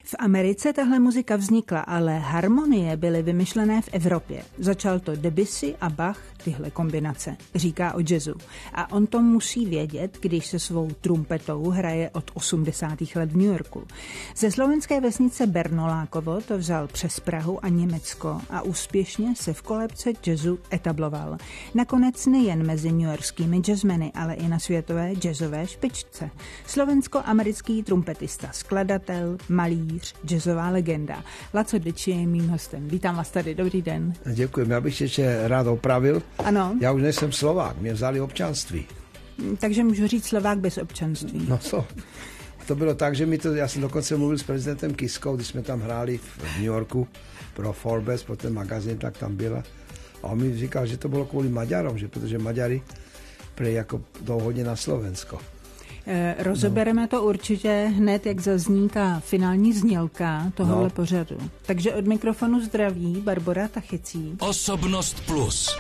V Americe tahle muzika vznikla, ale harmonie byly vymyšlené v Evropě. Začal to Debussy a Bach, tyhle kombinace, říká o jazzu. A on to musí vědět, když se svou trumpetou hraje od 80. let v New Yorku. Ze slovenské vesnice Bernolákovo to vzal přes Prahu a Německo a úspěšně se v kolébce jazzu etabloval. Nakonec nejen mezi newyorskými jazzmeny, ale i na světové jazzové špičce. Slovensko-americký trumpetista, skladatel, malíř, jazzová legenda. Laco Deči je mým hostem. Vítám vás tady, dobrý den. Děkuji, já bych ještě rád opravil. Ano. Já už nejsem Slovák, mě vzali občanství. Takže můžu říct Slovák bez občanství. No co? To bylo tak, že já jsem dokonce mluvil s prezidentem Kiskou, když jsme tam hráli v New Yorku pro Forbes, pro ten magazín, tak tam byla. A on mi říkal, že to bylo kvůli Maďarom, že protože Maďari prej jako jdou hodně na Slovensko. Rozobereme to určitě hned, jak zazní ta finální znělka tohohle pořadu. Takže od mikrofonu zdraví Barbora Tachicí. Osobnost plus.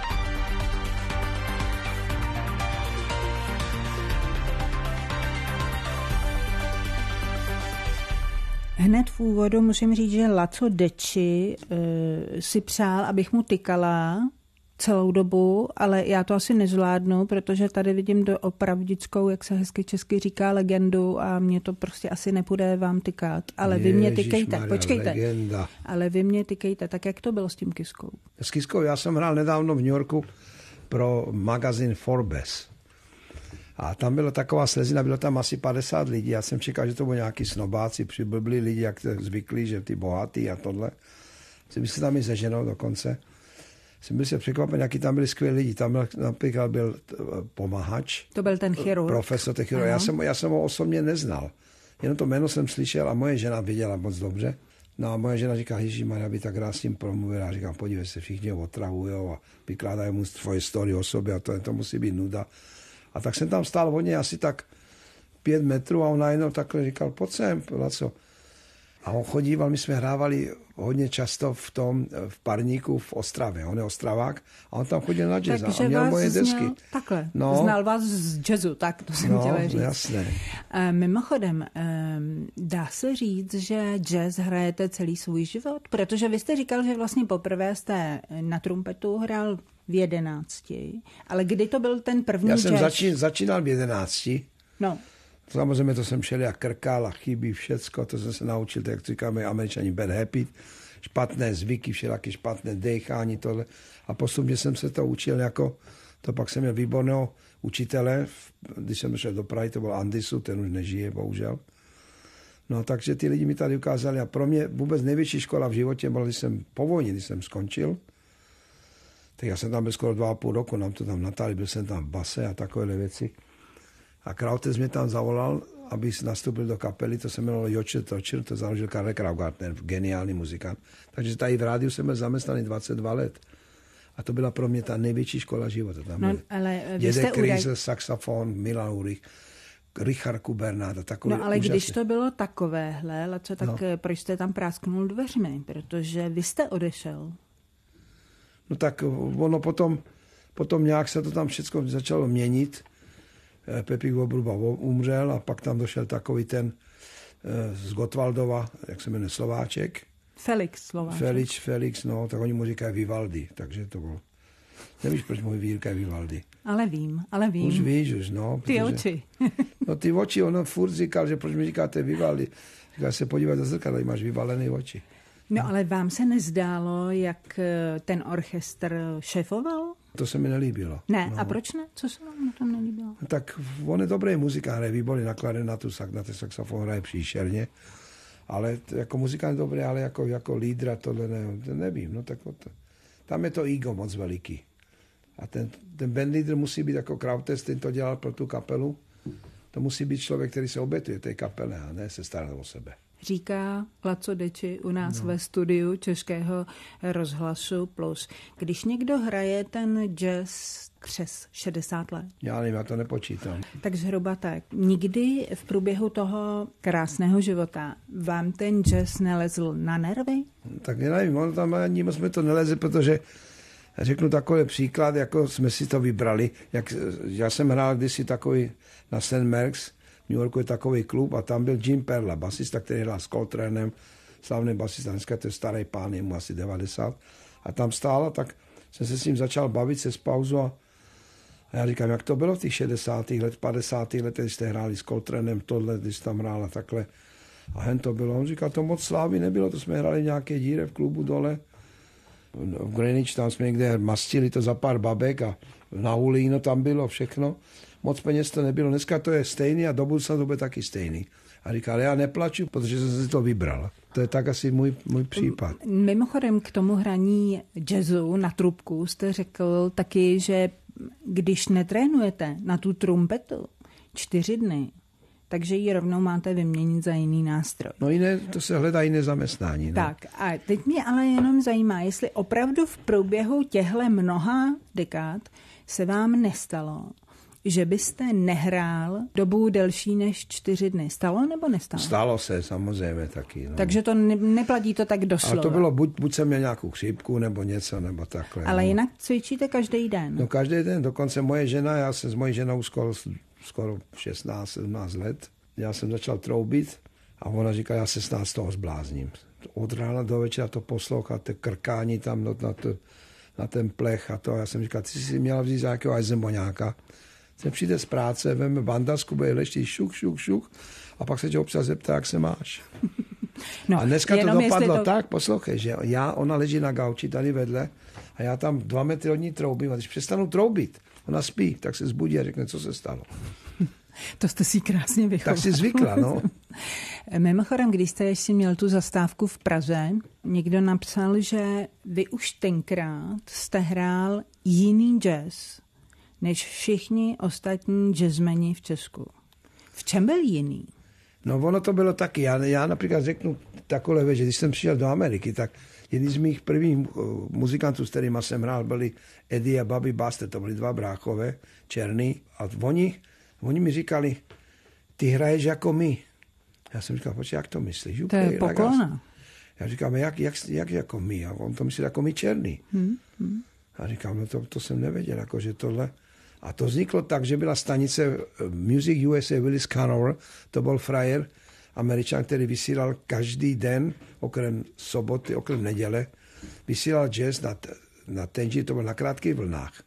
Hned v úvodu musím říct, že Laco Deči si přál, abych mu tykala celou dobu, ale já to asi nezvládnu, protože tady vidím do opravdickou, jak se hezky česky říká, legendu a mě to prostě asi nepůjde vám tykat. Ale vy mě tykejte, počkejte. Legenda. Ale vy mě tykejte, tak jak to bylo s tím Kiskou? S Kiskou já jsem hrál nedávno v New Yorku pro magazín Forbes. A tam byla taková slezina, bylo tam asi 50 lidí. Já jsem čekal, že to byli nějaký snobáci, přiblblí lidi, jak zvyklí, že ty bohatý a tohle. Jsem se tam i se ženou dokonce. Jsem byl se překvapen, jaký tam byli skvělí lidi. Tam například byl pomahač. To byl ten chirurg. Profesor, ten chirurg. Já jsem ho osobně neznal. Jenom to jméno jsem slyšel a moje žena věděla moc dobře. No a moje žena říká, Ježíšmarja, by tak rád s tím promluvila. A říkám, podívej se, všichni ho otravujou a vykládají mu tvoje story o sobě a to musí být nuda. A tak jsem tam stál hodně, asi tak 5 metrů a on najednou takhle říkal, pojď sem, Laco. A on chodíval, my jsme hrávali hodně často v Parníku v Ostravě, on je Ostravák a on tam chodil na jazz a měl moje desky. Takhle, znal vás z jazzu, tak to jsem chtěla říct. Jasné. Mimochodem, dá se říct, že jazz hrajete celý svůj život? Protože vy jste říkal, že vlastně poprvé jste na trumpetu hrál v 11, ale kdy to byl ten první jazz? Já jsem začínal v 11. No. Samozřejmě to jsem šel jak krkal a chybí všecko, to jsem se naučil, tak jak říkáme Američani, bad habit, špatné zvyky, všelaké špatné dechání, tohle. A postupně jsem se to učil to pak jsem měl výborného učitele, když jsem šel do Prahy, to byl Andisu, ten už nežije, bohužel. No, takže ty lidi mi tady ukázali a pro mě vůbec největší škola v životě byla, když jsem po vojně, když jsem skončil, tak já jsem tam byl skoro 2,5 roku, nám to tam natáhli, byl jsem tam v base a takovéhle věci. A Krautec mě tam zavolal, aby nastoupil do kapely, to se jmenovalo Joče Točer, to založil Karel Kraugartner, geniální muzikant. Takže tady v rádiu jsem byl zaměstnaný 22 let. A to byla pro mě ta největší škola života. Tam byl Dědek Krýsl, saxofon, Milan Ulrich, Richard Kubernát a takové. No ale úžasné. Když to bylo takovéhle, Laco, tak proč jste tam prásknul dveřmi? Protože vy jste odešel. No tak ono potom nějak se to tam všechno začalo měnit. Pepík Vobruba umřel a pak tam došel takový ten z Gottwaldova, jak se jmenuje, Slováček. Felix Slováček. Felix, no, tak oni mu říkají Vivaldi, takže to bylo. Nevíš, proč mu říkají Vivaldi? Ale vím. Už víš, no. Ty oči. No ty oči, ono furt říkal, že proč mi říkáte Vivaldi. Říkal se podívat do zrcadla, máš vyvalené oči. No ale vám se nezdálo, jak ten orchestr šéfoval? To se mi nelíbilo. Ne, a proč ne? Co se vám na tom nelíbilo? Tak on je dobrý muzikant, hraje výborně na klarinatu, na ten saxofon hraje příšerně, ale jako muzikant dobrý, ale jako lídra tohle nevím. No tak tam je to ego moc veliký. A ten bandleader musí být jako Krautec, ten to dělal pro tu kapelu. To musí být člověk, který se obětuje té kapele a ne se starat o sebe. Říká Laco Deči u nás ve studiu Českého rozhlasu Plus. Když někdo hraje ten jazz přes 60 let. Já nevím, já to nepočítám. Tak zhruba tak. Nikdy v průběhu toho krásného života vám ten jazz nelezl na nervy? Tak nevím, ono tam ani moc mi to neleze, protože řeknu takový příklad, jako jsme si to vybrali. Já jsem hrál kdysi takový na St. Mark's New Yorku je takový klub a tam byl Jim Perla, basista, který hrál s Coltranem, slavný basista, dneska to je starý pán, je mu asi 90. A tam stál, tak jsem se s ním začal bavit se pauzu a já říkám, jak to bylo v těch 60. let, 50. letech, když jste hráli s Coltranem, tohle, když tam hrál a takhle. A hen to bylo. On říkal, to moc slávy nebylo, to jsme hráli nějaké díře v klubu dole. V Greenwich, tam jsme někde mastili to za pár babek a na Hulíno tam bylo všechno. Moc peněz to nebylo. Dneska to je stejný a do budoucna to bude taky stejný. A říkal, já neplaču, protože jsem si to vybral. To je tak asi můj případ. Mimochodem k tomu hraní jazzu na trubku jste řekl taky, že když netrénujete na tu trumpetu 4 dny, takže ji rovnou máte vyměnit za jiný nástroj. No jiné, to se hledá jiné zaměstnání. No. Tak a teď mě ale jenom zajímá, jestli opravdu v průběhu těchto mnoha dekád se vám nestalo, že byste nehrál dobu delší než 4 dny. Stalo nebo nestalo? Stalo se, samozřejmě taky. No. Takže to neplatí to tak doslova. Ale to bylo, buď jsem měl nějakou chřipku, nebo něco, nebo takhle. Ale no. jinak cvičíte každý den? No každý den, dokonce moje žena, já jsem s mojí ženou skoro 16-17 let, já jsem začal troubit a ona říká, já se snad z toho zblázním. Od rána do večera to poslouchat, to krkání tam na ten plech a to. Já jsem říkal, ty jsi měla vzít za nějakého ajzemboňáka. Jsem přijde z práce, veme bandasku, bude leští šuk a pak se tě občas zeptá, jak se máš. No, a dneska to dopadlo tak, poslouchej, že ona leží na gauči tady vedle a já tam 2 metry od ní troubím a když přestanu troubit, ona spí, tak se zbudí a řekne, co se stalo. To jste si krásně vychoval. Tak si zvykla, no. Mimochodem, když jste ještě měl tu zastávku v Praze, někdo napsal, že vy už tenkrát jste hrál jiný jazz, než všichni ostatní jazzmeni v Česku. V čem byl jiný? No ono to bylo taky. Já například řeknu takové věc, že když jsem přišel do Ameriky, tak jedni z mých prvních muzikantů, s kterými jsem hrál, byli Eddie a Bobby Buster, to byli 2 bráchové, černý. A oni mi říkali, ty hraješ jako my. Já jsem říkal, počkej, jak to myslíš? To je poklona. Já říkám, jak jako my? A on to myslí jako my černý. A říkám, no to jsem nevěděl, jako že tohle. A to vzniklo tak, že byla stanice Music USA Willis Conover, to byl frajer, Američan, který vysílal každý den, okrem soboty, okrem neděle, vysílal jazz na Tangier, to byl na krátkých vlnách.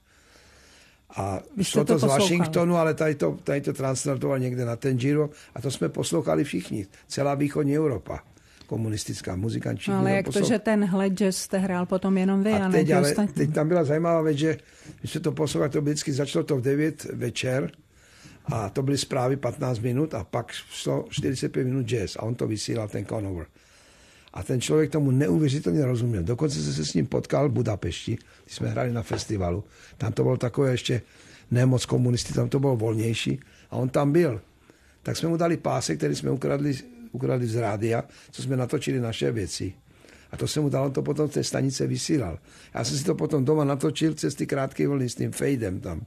A šlo to z Washingtonu, ale tady to translatoval někde na Tangieru a to jsme poslouchali všichni, celá východní Evropa. Komunistická muzika. Ale jak to, že tenhle jazz jste hrál potom jenom vy a teď, teď tam byla zajímavá věc, že když se to poslouchalo, to vždycky začalo to v 9 večer a to byly zprávy 15 minut a pak šlo 45 minut jazz a on to vysílal, ten Conover. A ten člověk tomu neuvěřitelně rozuměl. Dokonce se s ním potkal v Budapešti, když jsme hráli na festivalu. Tam to bylo takové ještě nemoc komunisty, tam to bylo volnější a on tam byl. Tak jsme mu dali pásek, který jsme ukradli z rádia, co jsme natočili naše věci. A to jsem mu dal, on to potom v té stanice vysílal. Já jsem si to potom doma natočil přes ty krátké vlny s tím fadem tam.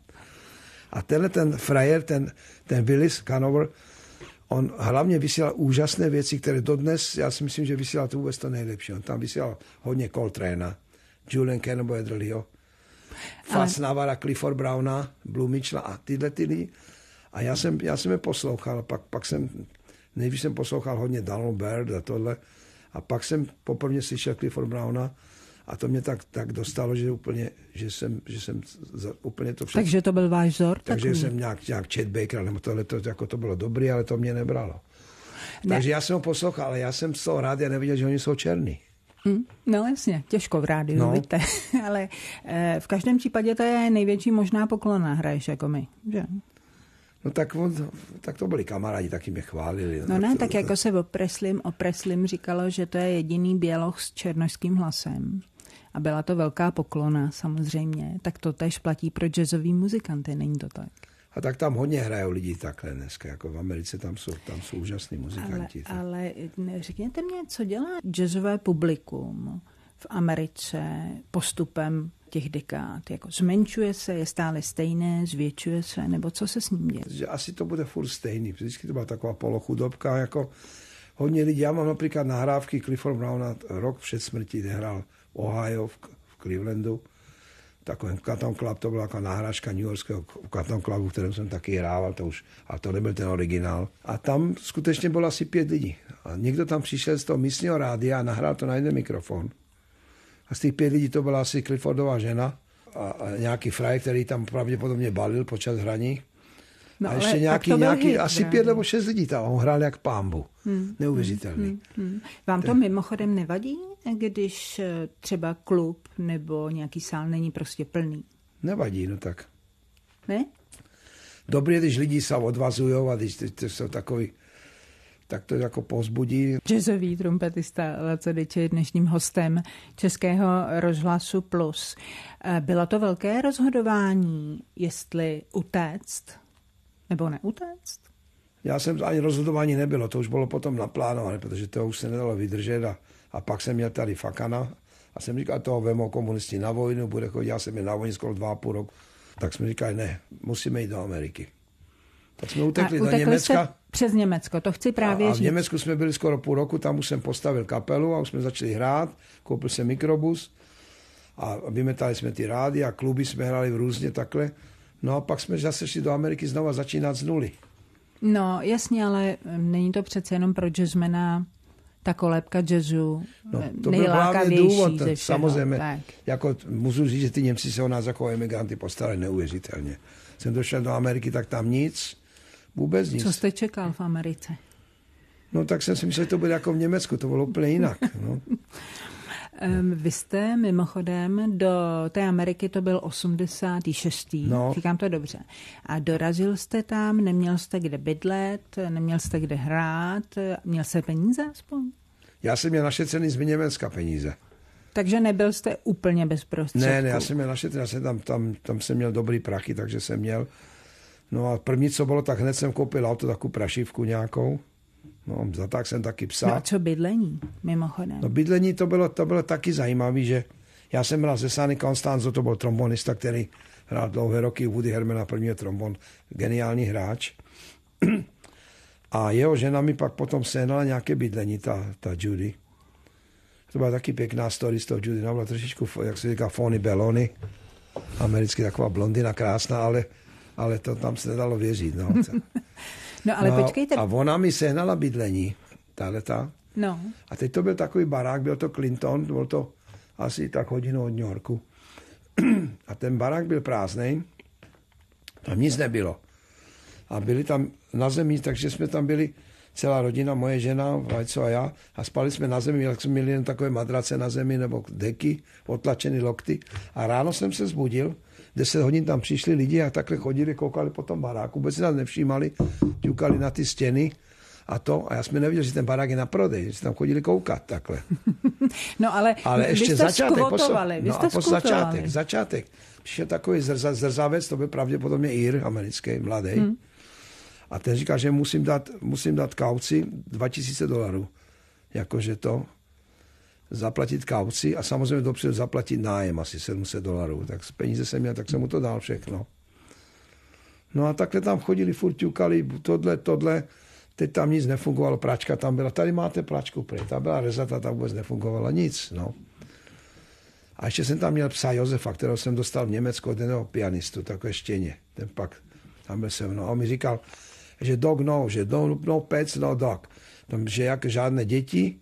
A ten frajer, ten Willis Conover, on hlavně vysílal úžasné věci, které dodnes, já si myslím, že vysílal to vůbec to nejlepší. On tam vysílal hodně Coltrana, Julian Cannonball Adderleyho, Fats Navara, Clifford Browna, Blue Mitchella a tyhle ty lidi. A já jsem je poslouchal, pak jsem nejvíc jsem poslouchal hodně Donald Byrd a tohle. A pak jsem poprvé slyšel Clifford Browna a to mě tak dostalo, že jsem úplně to všechno. Takže to byl váš vzor? Takže takový. Jsem nějak Chet Baker, nebo tohle, jako to bylo dobrý, ale to mě nebralo. Ne. Takže já jsem ho poslouchal, ale já jsem z toho rádia neviděl, že oni jsou černí. No jasně, těžko v rádiu, víte. Ale v každém případě to je největší možná poklona, hraješ jako my, že? No tak to byli kamarádi, taky mě chválili. No ne, tak jako se o Preslim říkalo, že to je jediný běloch s černošským hlasem. A byla to velká poklona samozřejmě. Tak to též platí pro jazzový muzikanty, není to tak? A tak tam hodně hrajou lidi takhle dneska, jako v Americe tam jsou úžasní muzikanti. Ale řekněte mě, co dělá jazzové publikum v Americe postupem těch dekád? Jako zmenšuje se, je stále stejné, zvětšuje se, nebo co se s ním děje? Že asi to bude furt stejný. Vždycky to byla taková polochudobka, jako hodně lidí. Já mám například nahrávky Clifford Browna rok před smrtí, kde hrál v Ohio, v Clevelandu. takový Cotton Club, to byla taková náhražka New Yorkského Cotton Clubu, v kterém jsem taky hrával, ale to nebyl ten originál. A tam skutečně bylo asi 5 lidí. A někdo tam přišel z toho místního rádia a nahrál to na jeden mikrofon. A z těch 5 lidí to byla asi Cliffordova žena a nějaký fraj, který tam pravděpodobně balil počas hraní. No, a ještě nějaký asi 5 nebo 6 lidí tam. On hrál jak Pambu. Neuvěřitelný. Vám to mimochodem nevadí, když třeba klub nebo nějaký sál není prostě plný? Nevadí, no tak. Ne? Dobrý, když lidi se odvazujou a když to jsou takový, tak to jako povzbudí. Jazzový trumpetista Laco Dyče je dnešním hostem Českého rozhlasu Plus. Bylo to velké rozhodování, jestli utéct nebo neutéct? Já jsem ani rozhodování nebylo, to už bylo potom naplánované, protože to už se nedalo vydržet a pak jsem měl tady Fakana a jsem říkal, toho vemou komunisti na vojnu, bude chodit, já jsem měl na vojně skoro 2,5 roku, tak jsme říkali, ne, musíme jít do Ameriky. Tak jsme utekli do Německa. Přes Německo, to chci právě říct. A v Německu jsme byli skoro půl roku, tam už jsem postavil kapelu a už jsme začali hrát, koupil jsem mikrobus a vymetali jsme ty rády a kluby jsme hráli v různě takhle. No a pak jsme zase šli do Ameriky znova začínat z nuly. No jasně, ale není to přece jenom pro jazzmana ta kolébka jazzu nejlákavější důvod, ze všeho. Samozřejmě, tak. jako můžu říct, že ty Němci se o nás jako emigranty postarali neuvěřitelně. Jsem došel do Ameriky, tak tam nic, vůbec nic. Co jste čekal v Americe? No tak jsem si myslel, že to bude jako v Německu, to bylo úplně jinak. No. Vy jste mimochodem do té Ameriky, to byl 86. No. Říkám to dobře. A dorazil jste tam, neměl jste kde bydlet, neměl jste kde hrát, měl jste peníze aspoň? Já jsem měl našetřený z Německa peníze. Takže nebyl jste úplně bez prostředků? Ne, já jsem měl našetřený, tam jsem měl dobrý prachy, takže jsem měl. No a první, co bylo, tak hned jsem koupil auto, takovou prašivku nějakou. No, zatáhl jsem taky psa. No a co bydlení, mimochodem? No bydlení to bylo taky zajímavé, že já jsem hrál se Sonny Constanzo, to byl trombonista, který hrál dlouhé roky u Woody Hermana, prvního trombon, geniální hráč. A jeho žena mi pak potom sehnala nějaké bydlení, ta Judy. To byla taky pěkná story z toho Judy, ona byla trošičku, jak se říká, Phony Belloni, americky taková blondina, krásná, ale to tam se nedalo věřit. No. No ale počkejte. A ona mi sehnala bydlení, tahleta. No. A teď to byl takový barák, byl to Clinton, byl to asi tak hodinu od New Yorku. A ten barák byl prázdnej, tam nic nebylo. A byli tam na zemi, takže jsme tam byli celá rodina, moje žena, Vajco a já, a spali jsme na zemi, jak jsme měli jen takové madrace na zemi nebo deky, otlačený lokty. A ráno jsem se zbudil, 10 hodin tam přišli lidi a takhle chodili, koukali po tom baráku, vůbec si nás nevšímali, ťukali na ty stěny a já jsme neviděli, že ten barák je na prodej, že tam chodili koukat takhle. No ale ještě začátek, začátek. Přišel takový zrzavec, to byl pravděpodobně Ír, americký, mladý. A ten říkal, že musím dát kauci $2,000, jakože to zaplatit kauci a samozřejmě dopředu zaplatit nájem asi $700. Tak z peníze jsem měl, tak jsem mu to dal všechno. No a takhle tam chodili, furt ťukali, tohle, teď tam nic nefungovalo, pračka tam byla, tady máte pračku, ta byla rezata, tam vůbec nefungovala nic, no. A ještě jsem tam měl psa Josefa, kterého jsem dostal v Německu od jednoho pianistu, takové štěně, ten pak tam byl se mnou. A on mi říkal, že dog no, že no pets, no dog. Tam, že jak žádné děti,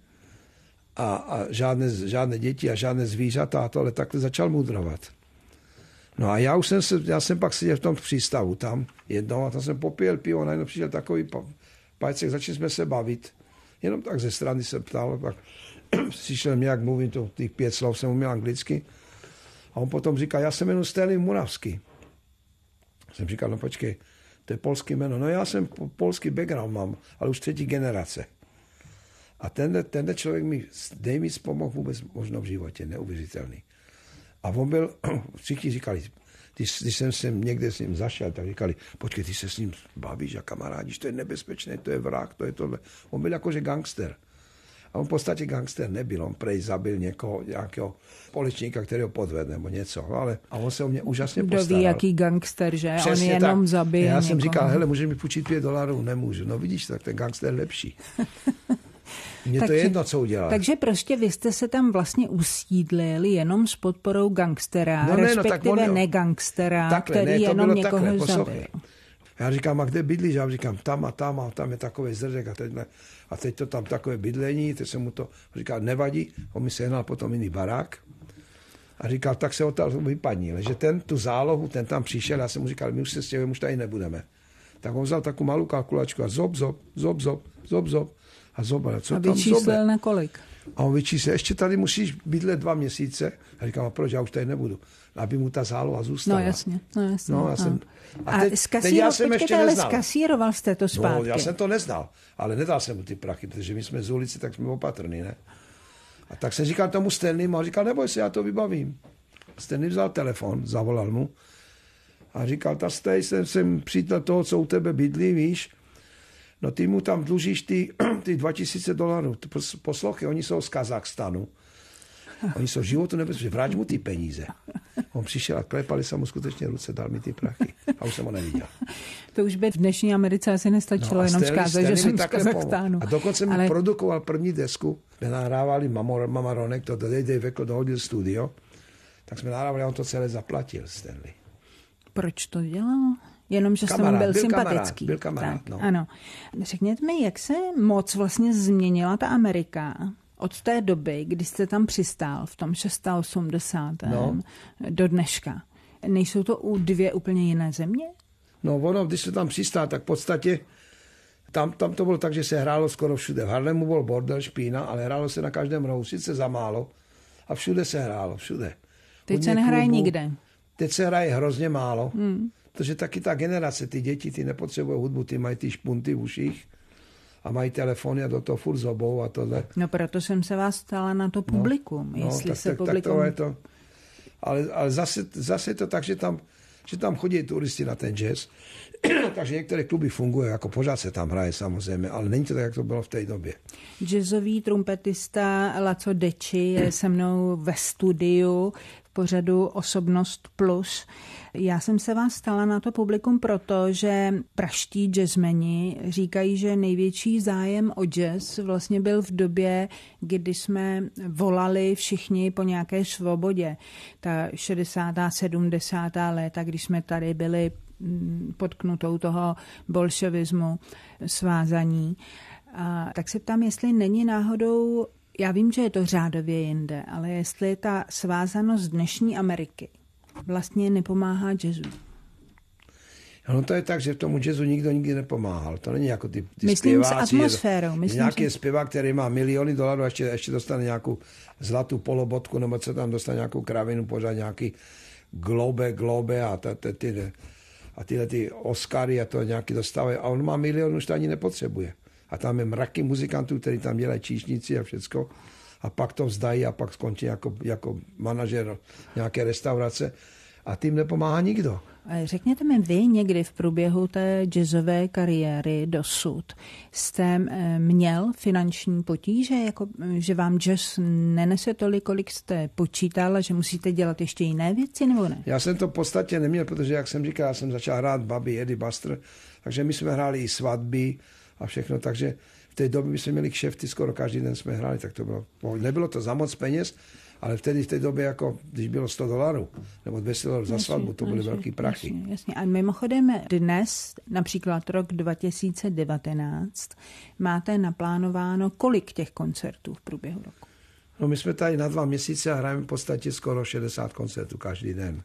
a žádné děti a žádné zvířata a tohle takhle začal mudrovat. No a já jsem pak seděl v tom přístavu tam jednou a tam jsem popíjel pivo, najednou přišel takový pajcek, začali jsme se bavit. Jenom tak ze strany se ptal, pak přišel mě, jak mluvím, těch 5 slov jsem uměl anglicky. A on potom říkal, já se jmenuji Stelin Muravský. Jsem říkal, no počkej, to je polský jméno. No já jsem polský background mám, ale už 3. generace. A tenhle člověk mi nejvíc pomohl vůbec možno v životě, neuvěřitelný. A on byl, všichni říkali, když jsem se někde s ním zašel, tak říkali, počkej, ty se s ním bavíš a kamarádíš, to je nebezpečné, to je vrah, to je tohle. On byl jakože gangster. A on v podstatě gangster nebyl, on prej zabil nějakého společníka, který ho podvedl nebo něco. Ale, a on se o mě úžasně postaral. Kdo ví, jaký gangster, že? Přesně on jenom zabil Já někoho. jsem říkal, hele, můžeš mi půjčit $5? Nemůžu. No vidíš, tak ten gangster je lepší. Mně to je jedno, co udělal. Takže prostě vy jste se tam vlastně usídlili jenom s podporou gangstera, respektive negangstera, který jenom někoho zabil. Já říkám, a kde bydlíš? Já říkám, tam a tam je takový zrdek a teď to tam takové bydlení, teď se mu to říkal, nevadí, on mi sehnal potom jiný barák a říkal, tak se odtal vypadni, že tu zálohu, ten tam přišel, já jsem mu říkal, my už se stěhujeme, už tady nebudeme. Tak on vzal takovou malou kalkulačku a zob, a co tam vyčíslil na kolik? A on vyčíslil, ještě tady musíš bydlet 2 měsíce. A říkám, a proč, já už tady nebudu. Aby mu ta záloha zůstala. No jasně. A teď já jsem ještě neznal. Skasíroval jste to zpátky? No, já jsem to neznal, ale nedal jsem mu ty prachy, protože my jsme z ulici, tak jsme opatrní, ne? A tak jsem říkal tomu Stanleymu, a říkal, neboj se, já to vybavím. Stanley vzal telefon, zavolal mu a říkal, jsem přítel toho, co u tebe bydlí, víš, no ty mu tam dlužíš ty $2,000. Poslouchej, oni jsou z Kazachstanu. Oni jsou životu nebezpečí, vrať mu ty peníze. On přišel a klepali se mu skutečně ruce, dal mi ty prachy. A už jsem ho neviděl. To už by v dnešní Americe asi nestačilo jenom vzkázat, že jsem z Kazachstánu. A dokonce mi produkoval první desku, kde nahrávali Mamaronek, to Dave Weckl dohodil studio, tak jsme nahrávali, on to celé zaplatil, Stanley. Proč to dělal? Jenom, že jsem byl sympatický. Byl kamarád, no. Ano. Řekněte mi, jak se moc vlastně změnila ta Amerika od té doby, kdy jste tam přistál v tom 680. Do dneška. Nejsou to 2 úplně jiné země? No ono, když se tam přistál, tak v podstatě tam to bylo tak, že se hrálo skoro všude. V Harlemu byl bordel, špína, ale hrálo se na každém rohu, sice za málo a všude se hrálo, všude. Teď se nehraje nikde. Teď se hraje hrozně málo, protože taky ta generace, ty děti, ty nepotřebují hudbu, ty mají ty špunty v uších a mají telefony a do toho furt zobou a tohle. No proto jsem se vás ptala na to publikum, jestli se publikum... Tak to je to. Ale zase to tak, že tam chodí turisti na ten jazz, takže některé kluby fungují, jako pořád se tam hraje samozřejmě, ale není to tak, jak to bylo v té době. Jazzový trumpetista Laco Deči je se mnou ve studiu v pořadu Osobnost Plus. Já jsem se vás stala na to publikum proto, že praští jazzmeni říkají, že největší zájem o jazz vlastně byl v době, kdy jsme volali všichni po nějaké svobodě. Ta 60. 70. léta, když jsme tady byli podknutou toho bolševismu svázaní. A tak se ptám, jestli není náhodou, já vím, že je to řádově jinde, ale jestli ta svázanost dnešní Ameriky vlastně nepomáhá jazzu. No to je tak, že tomu jazzu nikdo nikdy nepomáhal. To není jako ty myslím zpěváci. S atmosférou. Nějaký zpěvák, který má miliony dolarů a ještě dostane nějakou zlatou polobotku, nebo co tam dostane nějakou kravinu, pořád nějaký globe a tyhle ty Oscary a to nějaký dostávají. A on má milion, už to ani nepotřebuje. A tam je mraky muzikantů, kteří tam dělají číšníci a všecko. A pak to vzdají a pak skončí jako manažer nějaké restaurace. A tím nepomáhá nikdo. Řekněte mi, vy někdy v průběhu té jazzové kariéry dosud jste měl finanční potíže, jako, že vám jazz nenese tolik, kolik jste počítal, že musíte dělat ještě jiné věci, nebo ne? Já jsem to v podstatě neměl, protože, jak jsem říkal, já jsem začal hrát Bobby, Eddie Buster, takže my jsme hráli i svatby a všechno, takže v té době jsme měli kšefty, skoro každý den jsme hráli, tak to bylo, nebylo to za moc peněz, ale vtedy v té době, jako když bylo $100 nebo $200 za svatbu, to byly velký prachy. Jasně. A mimochodem dnes, například rok 2019, máte naplánováno kolik těch koncertů v průběhu roku? No my jsme tady na 2 měsíce a hrajeme v podstatě skoro 60 koncertů každý den.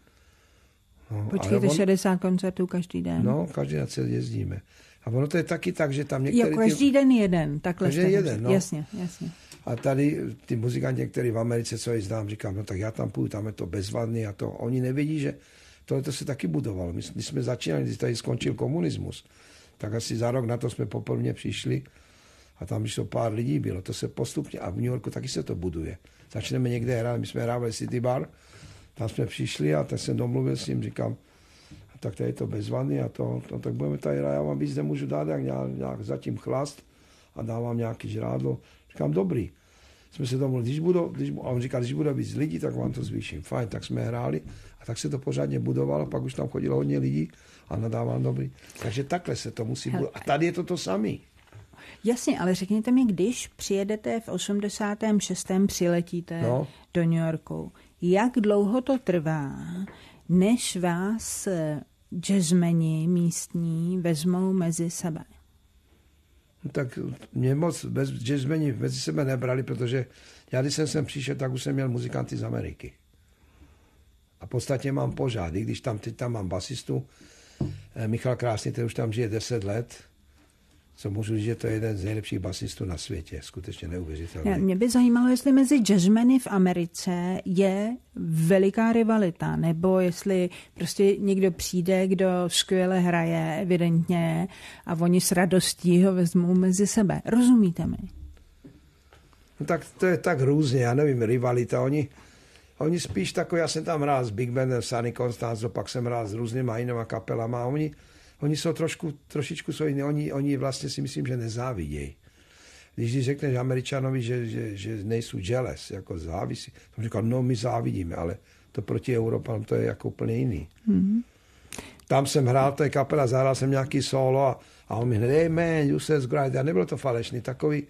No, počkejte, 60 koncertů každý den? No, každý den se jezdíme. A ono to je taky tak, že tam některý... každý den jeden, takhle každý jeden, no. Jasně. A tady ty muzikanti, kteří v Americe, co je znám, říkám, no tak já tam půjdu, tam je to bezvadný a to. Oni nevědí, že tohle se taky budovalo. My, když jsme začínali, když tady skončil komunismus, tak asi za rok na to jsme poprvé přišli a tam už to pár lidí bylo. To se postupně, a v New Yorku taky se to buduje. Začneme někde hrát, my jsme hrávali City Bar, tam jsme přišli a tak jsem domluvil s ním, říkám, tak tady je to bezvadný a to tak budeme tady hrát, já vám víc nemůžu dát, jak nějak zatím chlast a dávám nějaký žrádlo. Říkám, dobrý. Jsme se domluvili, a on říkal, když bude víc lidí, tak vám to zvýším. Fajn, tak jsme hráli a tak se to pořádně budovalo, pak už tam chodilo hodně lidí a nadávám dobrý. Takže takhle se to musí budovat. A tady je to samý. Jasně, ale řekněte mi, když přijedete v 86. přiletíte do New Yorku, jak dlouho to trvá, než vás jazzmeni místní vezmou mezi sebe? Tak mě moc jazzmeni mezi sebe nebrali, protože já, když jsem sem přišel, tak už jsem měl muzikanty z Ameriky. A podstatně mám pořád, i když teď tam mám basistu, Michal Krásný, který už tam žije 10 let, co můžu říct, že to je jeden z nejlepších basistů na světě, skutečně neuvěřitelný. Mě by zajímalo, jestli mezi jazzmeny v Americe je veliká rivalita, nebo jestli prostě někdo přijde, kdo skvěle hraje, evidentně, a oni s radostí ho vezmou mezi sebe. Rozumíte mi? No tak to je tak různě, já nevím, rivalita, oni spíš takový, já jsem tam hrál s Big Bandem, Sunny Constanzo, pak jsem hrál s různýma jinýma kapelama, oni jsou trošičku jsou jiní, oni vlastně si myslím, že nezávidějí. Když řekneš Američanovi, že nejsou jealous, jako závisí, to říkal, no my závidíme, ale to proti Evropanům to je jako úplně jiný. Mm-hmm. Tam jsem hrál, to je kapela, zahrál jsem nějaký solo a on mi hned, hey man, you says great, a nebylo to falešný, takový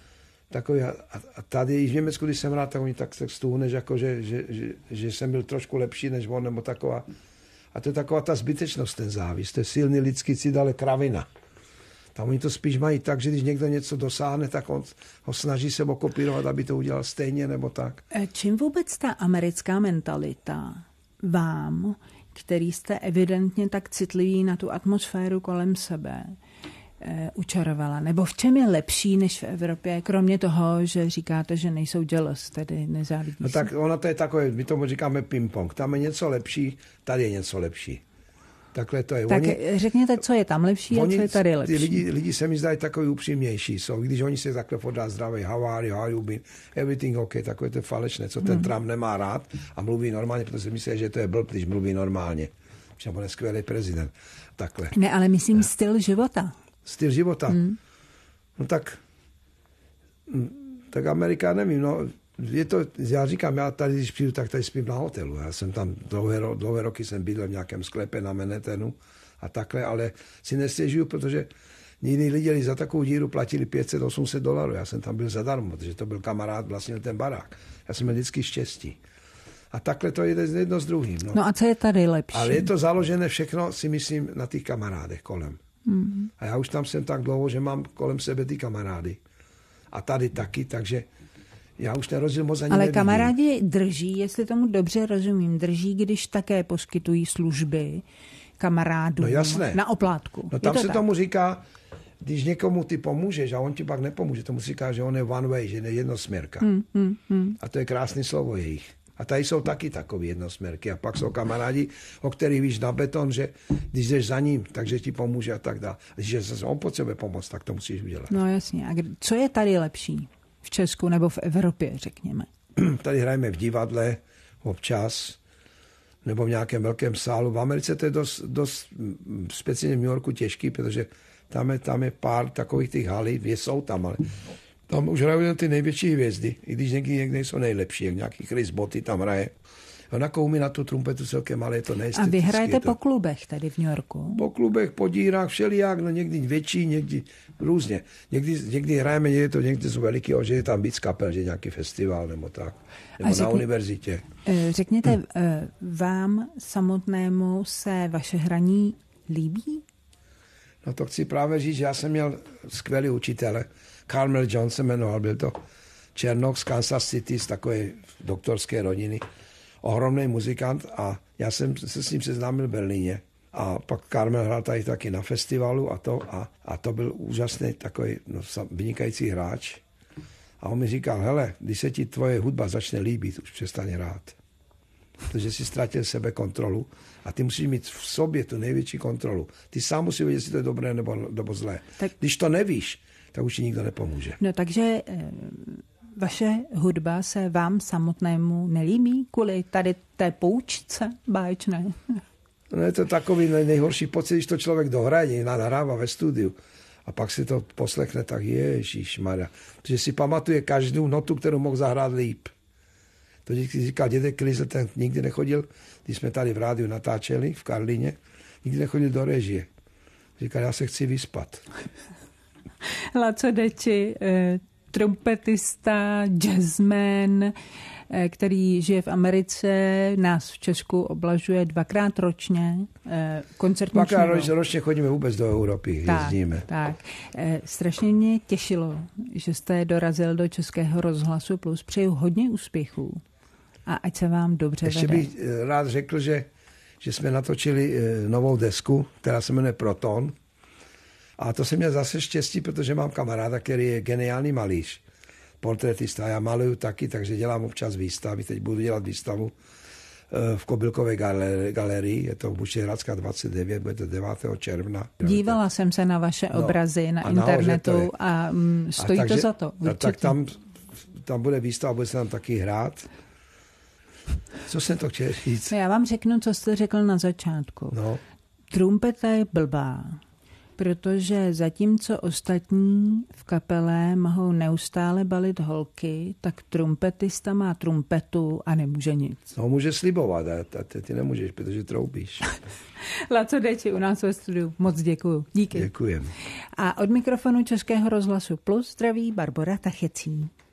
a tady v Německu, když jsem hrál, tak oni tak stůhneš, jako že jsem byl trošku lepší než on, nebo taková. A to je taková ta zbytečnost, ten závis. To je silný lidský cit, ale kravina. Tam oni to spíš mají tak, že když někdo něco dosáhne, tak on ho snaží se okopírovat, aby to udělal stejně, nebo tak. Čím vůbec ta americká mentalita vám, který jste evidentně tak citlivý na tu atmosféru kolem sebe, učarovala? Nebo v čem je lepší než v Evropě, kromě toho, že říkáte, že nejsou jealous, tedy nezávidí? No tak ono to je takové, my tomu říkáme ping-pong. Tam je něco lepší, tady je něco lepší. Takhle to je. Tak řekněte, co je tam lepší a co je tady lepší. Ty lidi se mi zdají takový upřímnější. So, když oni se takhle podá zdraví, how are you been, everything okay, takové to je falešné, co ten Trump nemá rád a mluví normálně, protože si myslí, že to je blb, když mluví normálně. Protože on je skvělý prezident. Takhle. Ne, ale myslím styl života. Styl života. No tak Amerika, nevím, no, je to, já říkám, já tady, když přijdu, tak tady spím na hotelu. Já jsem tam dlouhé roky jsem bydlel v nějakém sklepě na Manhattanu a takhle, ale si nestěžuju, protože jiní lidi za takovou díru platili $500-800. Já jsem tam byl zadarmo, protože to byl kamarád, vlastnil ten barák. Já jsem měl vždycky štěstí. A takhle to jde jedno s druhým. No a co je tady lepší? Ale je to založené všechno, si myslím, na těch kamarádech kolem. A já už tam jsem tak dlouho, že mám kolem sebe ty kamarády. A tady taky, takže já už ten rozdíl moc ani nevidím. Ale kamarádi drží, jestli tomu dobře rozumím, drží, když také poskytují služby kamarádům na oplátku. No tam se tomu říká, když někomu ty pomůžeš a on ti pak nepomůže, tomu se říká, že on je one way, že je jednosměrka. A to je krásné slovo jejich. A tady jsou taky takový jednosměrky. A pak jsou kamarádi, o kterých víš na beton, že když jdeš za ním, takže ti pomůže a tak dále. Když se on potřebuje pomoct, tak to musíš udělat. No jasně. A co je tady lepší? V Česku nebo v Evropě, řekněme? Tady hrajeme v divadle občas, nebo v nějakém velkém sálu. V Americe to je dost speciálně v New Yorku těžký, protože tam je pár takových těch halí, jsou tam, ale tam už hrají ty největší hvězdy, i když někdy jsou nejlepší, jak nějaký Chris Botti tam hraje. Ona koumí na tu trumpetu celkem, ale je to neestetické. A vy hrajete po klubech tady v New Yorku? Po klubech, po dírách, všelijak, no někdy větší, někdy různě. Někdy hrajeme, někdy jsou veliký, že je tam víc kapel, že je nějaký festival nebo tak. Nebo na univerzitě. Řekněte, vám samotnému se vaše hraní líbí? No to chci právě říct, že já jsem měl skvělý učitele. Carmel John se jmenoval, byl to Černok z Kansas City, z takové doktorské rodiny. Ohromný muzikant a já jsem se s ním seznámil v Berlíně. A pak Carmel hrál tady taky na festivalu a to byl úžasný takový vynikající hráč. A on mi říkal, hele, když se ti tvoje hudba začne líbit, už přestaň hrát. Protože jsi ztratil sebekontrolu a ty musíš mít v sobě tu největší kontrolu. Ty sám musíš vědět, jestli to je dobré nebo zlé. Tak, když to nevíš, tak už ti nikdo nepomůže. No takže vaše hudba se vám samotnému nelíbí kvůli tady té poučce báječné? No je to takový nejhorší pocit, když to člověk dohraje, nahrává ve studiu a pak si to poslechne, tak ježišmarja. Protože si pamatuje každou notu, kterou mohl zahrát líp. To vždycky říkal dědek Klizel, ten nikdy nechodil, když jsme tady v rádiu natáčeli v Karlíně, nikdy nechodil do režie. Říkal, já se chci vyspat. Laco Deči, trumpetista, jazzman, který žije v Americe, nás v Česku oblažuje 2krát ročně. Koncertní 2krát ročně chodíme vůbec do Evropy, jezdíme. Tak. Strašně mě těšilo, že jste dorazil do Českého rozhlasu Plus. Přeju hodně úspěchů a ať se vám dobře Ještě vede. bych rád řekl, že jsme natočili novou desku, která se jmenuje Proton. A to jsem měl zase štěstí, protože mám kamaráda, který je geniální malíř, portrétista. Já maluju taky, takže dělám občas výstavy. Teď budu dělat výstavu v Kobylkové galerii. Je to Bušehradská 29, bude to 9. června. Dívala jsem se na vaše obrazy na internetu a stojí to za to. Tak tam bude výstava, bude se tam taky hrát. Co jsem to chtěl říct? Já vám řeknu, co jste řekl na začátku. No. Trumpeta je blbá, protože zatímco ostatní v kapele mohou neustále balit holky, tak trumpetista má trumpetu a nemůže nic. No, může slibovat, a ty nemůžeš, protože troubíš. Laco Deči u nás ve studiu. Moc děkuju. Díky. Děkujem. A od mikrofonu Českého rozhlasu Plus zdraví Barbora Tachecí.